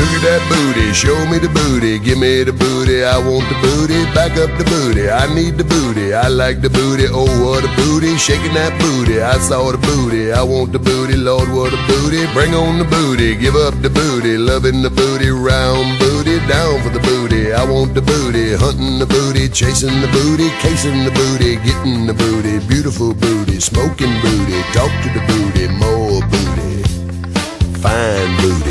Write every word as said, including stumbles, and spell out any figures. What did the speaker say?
Look at that booty, show me the booty, give me the booty, I want the booty, back up the booty, I need the booty, I like the booty, oh what a booty, shaking that booty, I saw the booty, I want the booty, Lord what a booty, bring on the booty, give up the booty, loving the booty, round booty, down for the booty, I want the booty, hunting the booty, chasing the booty, casing the booty, getting the booty, beautiful booty, smoking booty, talk to the booty, more booty, fine booty.